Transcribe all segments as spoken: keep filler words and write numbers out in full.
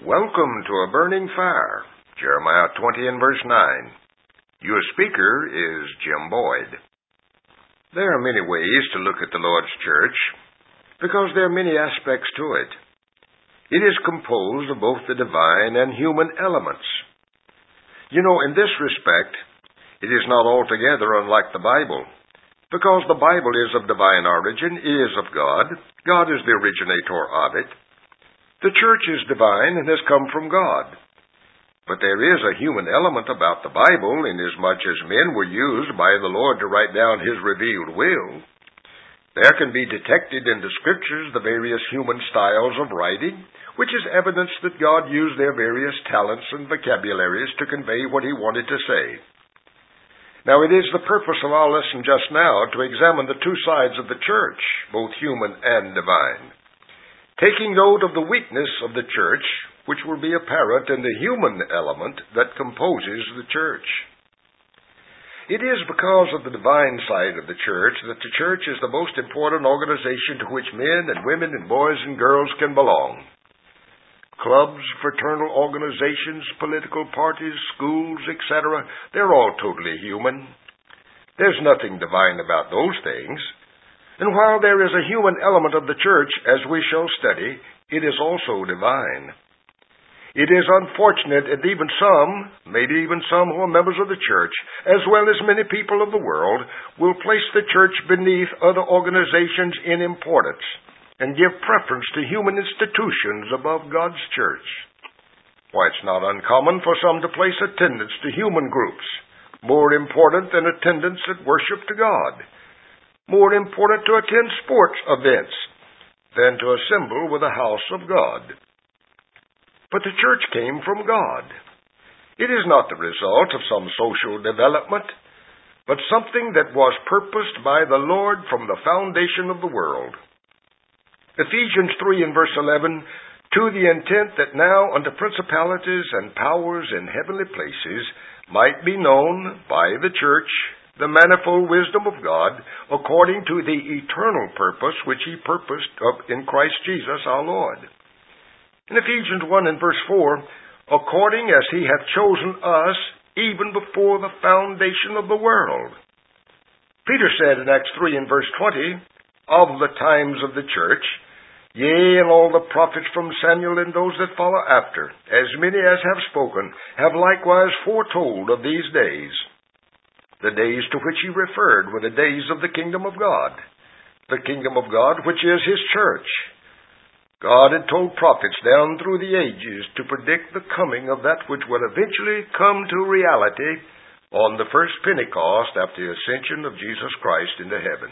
Welcome to a burning fire, Jeremiah twenty and verse nine. Your speaker is Jim Boyd. There are many ways to look at the Lord's church, because there are many aspects to it. It is composed of both the divine and human elements. You know, in this respect, it is not altogether unlike the Bible, because the Bible is of divine origin, is of God. God is the originator of it. The church is divine and has come from God. But there is a human element about the Bible, inasmuch as men were used by the Lord to write down His revealed will. There can be detected in the Scriptures the various human styles of writing, which is evidence that God used their various talents and vocabularies to convey what He wanted to say. Now, it is the purpose of our lesson just now to examine the two sides of the church, both human and divine, taking note of the weakness of the church, which will be apparent in the human element that composes the church. It is because of the divine side of the church that the church is the most important organization to which men and women and boys and girls can belong. Clubs, fraternal organizations, political parties, schools, et cetera, they're all totally human. There's nothing divine about those things. And while there is a human element of the church, as we shall study, it is also divine. It is unfortunate that even some, maybe even some who are members of the church, as well as many people of the world, will place the church beneath other organizations in importance and give preference to human institutions above God's church. Why, it's not uncommon for some to place attendance to human groups more important than attendance at worship to God, more important to attend sports events than to assemble with the house of God. But the church came from God. It is not the result of some social development, but something that was purposed by the Lord from the foundation of the world. Ephesians three and verse eleven, to the intent that now unto principalities and powers in heavenly places might be known by the church the manifold wisdom of God, according to the eternal purpose which He purposed in Christ Jesus our Lord. In Ephesians one and verse four, according as He hath chosen us even before the foundation of the world. Peter said in Acts three and verse twenty, of the times of the church, yea, and all the prophets from Samuel and those that follow after, as many as have spoken, have likewise foretold of these days. The days to which he referred were the days of the kingdom of God, the kingdom of God which is His church. God had told prophets down through the ages to predict the coming of that which would eventually come to reality on the first Pentecost after the ascension of Jesus Christ into heaven.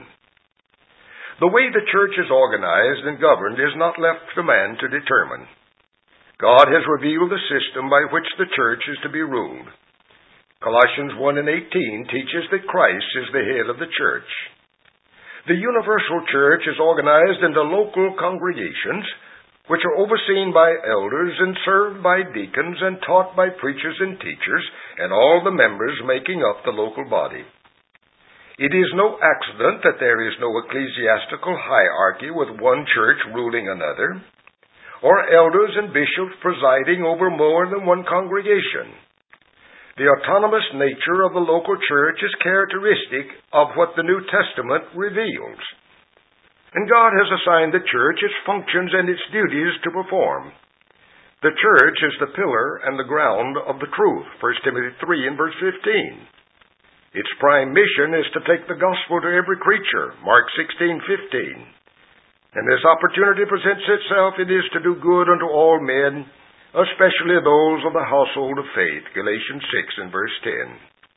The way the church is organized and governed is not left to man to determine. God has revealed the system by which the church is to be ruled. Colossians one and eighteen teaches that Christ is the head of the church. The universal church is organized into local congregations, which are overseen by elders and served by deacons and taught by preachers and teachers, and all the members making up the local body. It is no accident that there is no ecclesiastical hierarchy with one church ruling another, or elders and bishops presiding over more than one congregation. The autonomous nature of the local church is characteristic of what the New Testament reveals. And God has assigned the church its functions and its duties to perform. The church is the pillar and the ground of the truth, First Timothy three and verse fifteen. Its prime mission is to take the gospel to every creature, Mark sixteen fifteen. And this opportunity presents itself, it is to do good unto all men, especially those of the household of faith, Galatians six and verse ten.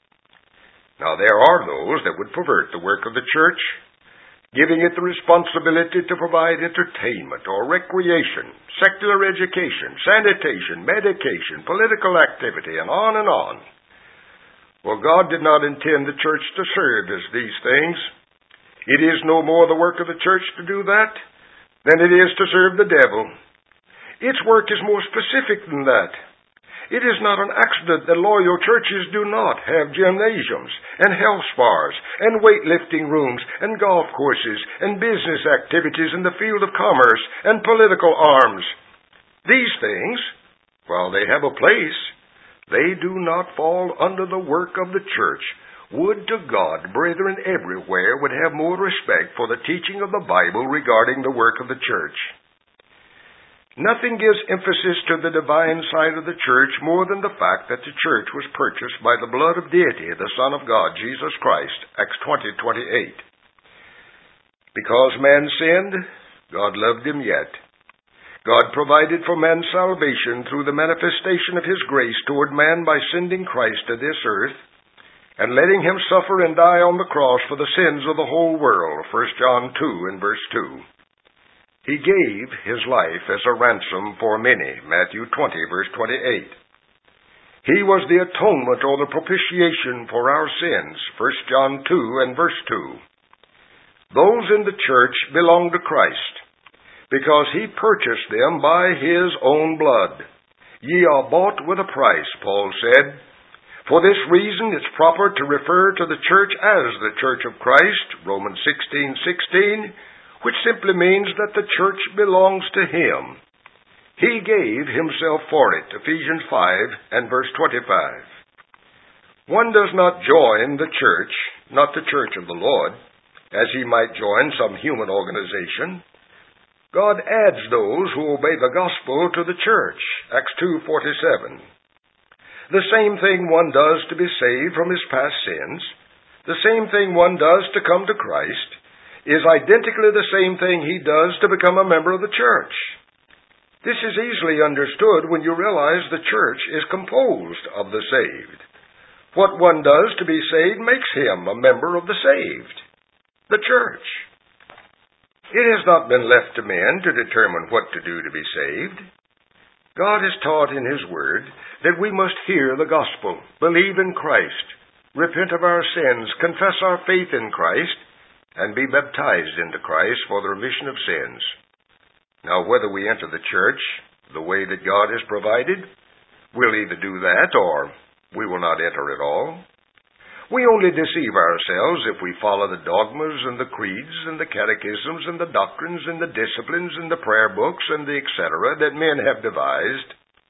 Now there are those that would pervert the work of the church, giving it the responsibility to provide entertainment or recreation, secular education, sanitation, medication, political activity, and on and on. Well, God did not intend the church to serve as these things. It is no more the work of the church to do that than it is to serve the devil. Its work is more specific than that. It is not an accident that loyal churches do not have gymnasiums and health spas and weightlifting rooms and golf courses and business activities in the field of commerce and political arms. These things while they have a place, they do not fall under the work of the church. Would to God, brethren everywhere would have more respect for the teaching of the Bible regarding the work of the church. Nothing gives emphasis to the divine side of the church more than the fact that the church was purchased by the blood of deity, the Son of God, Jesus Christ, Acts twenty twenty-eight. Because man sinned, God loved him yet. God provided for man's salvation through the manifestation of His grace toward man by sending Christ to this earth and letting Him suffer and die on the cross for the sins of the whole world, First John two and verse two. He gave His life as a ransom for many, Matthew twenty, verse twenty-eight. He was the atonement or the propitiation for our sins, First John two and verse two. Those in the church belong to Christ, because He purchased them by His own blood. Ye are bought with a price, Paul said. For this reason it's proper to refer to the church as the Church of Christ, Romans sixteen sixteen, which simply means that the church belongs to Him. He gave Himself for it, Ephesians five and verse twenty-five. One does not join the church, not the church of the Lord, as he might join some human organization. God adds those who obey the gospel to the church, Acts two forty-seven. The same thing one does to be saved from his past sins, the same thing one does to come to Christ, is identically the same thing he does to become a member of the church. This is easily understood when you realize the church is composed of the saved. What one does to be saved makes him a member of the saved, the church. It has not been left to men to determine what to do to be saved. God has taught in His Word that we must hear the gospel, believe in Christ, repent of our sins, confess our faith in Christ, and be baptized into Christ for the remission of sins. Now, whether we enter the church the way that God has provided, we'll either do that or we will not enter at all. We only deceive ourselves if we follow the dogmas and the creeds and the catechisms and the doctrines and the disciplines and the prayer books and the et cetera that men have devised.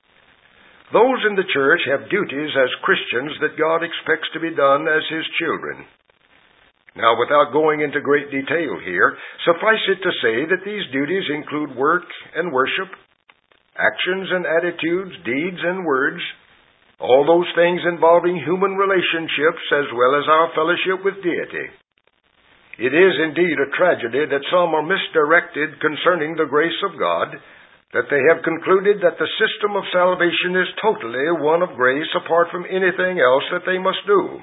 Those in the church have duties as Christians that God expects to be done as His children. Now, without going into great detail here, suffice it to say that these duties include work and worship, actions and attitudes, deeds and words, all those things involving human relationships as well as our fellowship with deity. It is indeed a tragedy that some are misdirected concerning the grace of God, that they have concluded that the system of salvation is totally one of grace apart from anything else that they must do.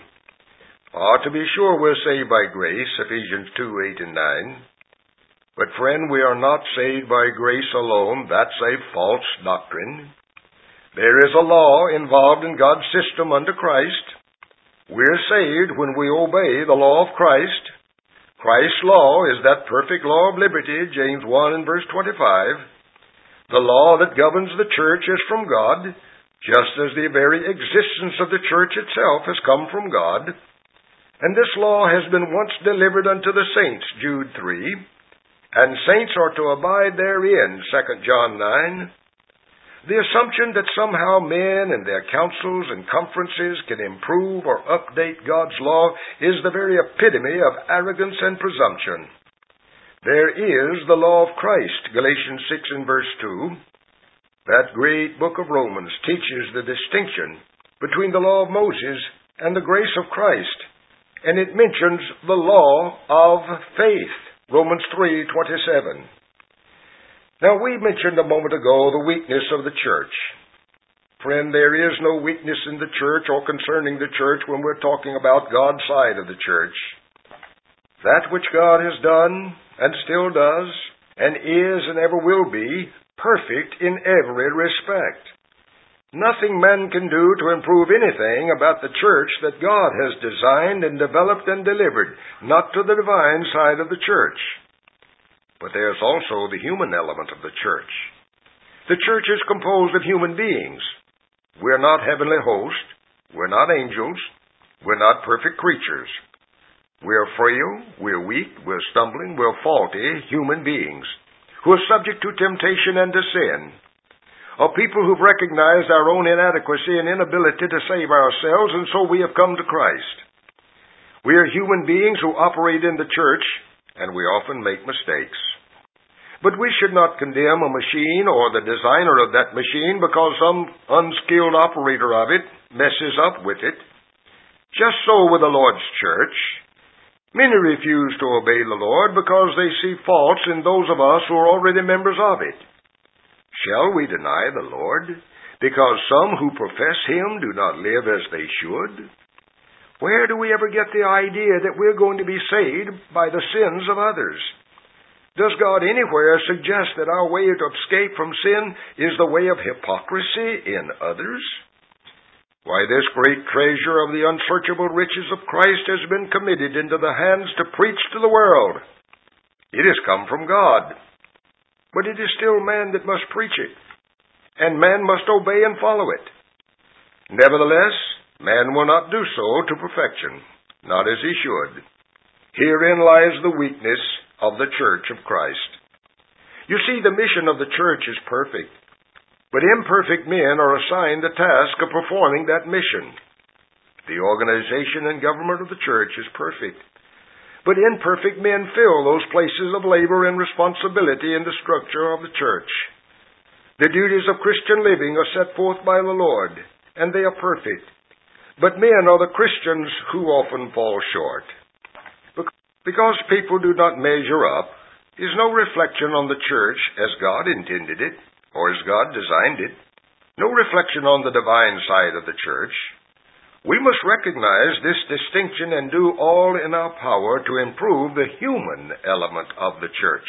Ah, to be sure we're saved by grace, Ephesians two, eight and nine. But friend, we are not saved by grace alone. That's a false doctrine. There is a law involved in God's system under Christ. We're saved when we obey the law of Christ. Christ's law is that perfect law of liberty, James one and verse twenty-five. The law that governs the church is from God, just as the very existence of the church itself has come from God. And this law has been once delivered unto the saints, Jude three, and saints are to abide therein, Second John nine. The assumption that somehow men and their councils and conferences can improve or update God's law is the very epitome of arrogance and presumption. There is the law of Christ, Galatians six and verse two. That great book of Romans teaches the distinction between the law of Moses and the grace of Christ, and it mentions the law of faith, Romans three twenty-seven. Now, we mentioned a moment ago the weakness of the church. Friend, there is no weakness in the church or concerning the church when we're talking about God's side of the church. That which God has done and still does and is and ever will be perfect in every respect. Nothing man can do to improve anything about the church that God has designed and developed and delivered, not to the divine side of the church. But there's also the human element of the church. The church is composed of human beings. We're not heavenly hosts. We're not angels. We're not perfect creatures. We're frail, we're weak, we're stumbling, we're faulty human beings who are subject to temptation and to sin. of people who've recognized our own inadequacy and inability to save ourselves, and so we have come to Christ. We are human beings who operate in the church, and we often make mistakes. But we should not condemn a machine or the designer of that machine because some unskilled operator of it messes up with it. Just so with the Lord's church. Many refuse to obey the Lord because they see faults in those of us who are already members of it. Shall we deny the Lord because some who profess Him do not live as they should? Where do we ever get the idea that we're going to be saved by the sins of others? Does God anywhere suggest that our way to escape from sin is the way of hypocrisy in others? Why, this great treasure of the unsearchable riches of Christ has been committed into the hands to preach to the world. It has come from God, but it is still man that must preach it, and man must obey and follow it. Nevertheless, man will not do so to perfection, not as he should. Herein lies the weakness of the church of Christ. You see, the mission of the church is perfect, but imperfect men are assigned the task of performing that mission. The organization and government of the church is perfect, but imperfect men fill those places of labor and responsibility in the structure of the church. The duties of Christian living are set forth by the Lord, and they are perfect, but men are the Christians who often fall short. Because people do not measure up is no reflection on the church as God intended it, or as God designed it, no reflection on the divine side of the church. We must recognize this distinction and do all in our power to improve the human element of the church.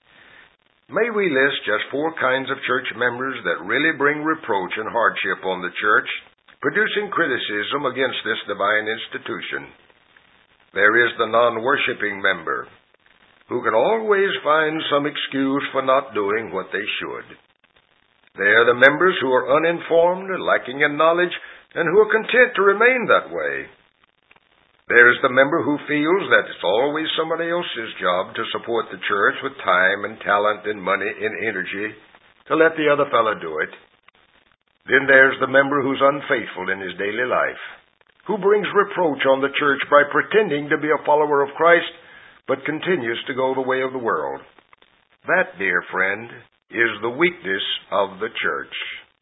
May we list just four kinds of church members that really bring reproach and hardship on the church, producing criticism against this divine institution. There is the non-worshiping member, who can always find some excuse for not doing what they should. They are the members who are uninformed, lacking in knowledge, and who are content to remain that way. There is the member who feels that it's always somebody else's job to support the church with time and talent and money and energy to let the other fellow do it. Then there's the member who's unfaithful in his daily life, who brings reproach on the church by pretending to be a follower of Christ, but continues to go the way of the world. That, dear friend, is the weakness of the church.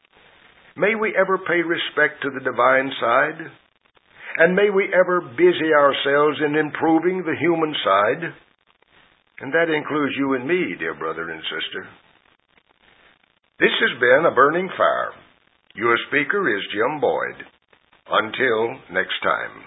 May we ever pay respect to the divine side, and may we ever busy ourselves in improving the human side, and that includes you and me, dear brother and sister. This has been A Burning Fire. Your speaker is Jim Boyd. Until next time.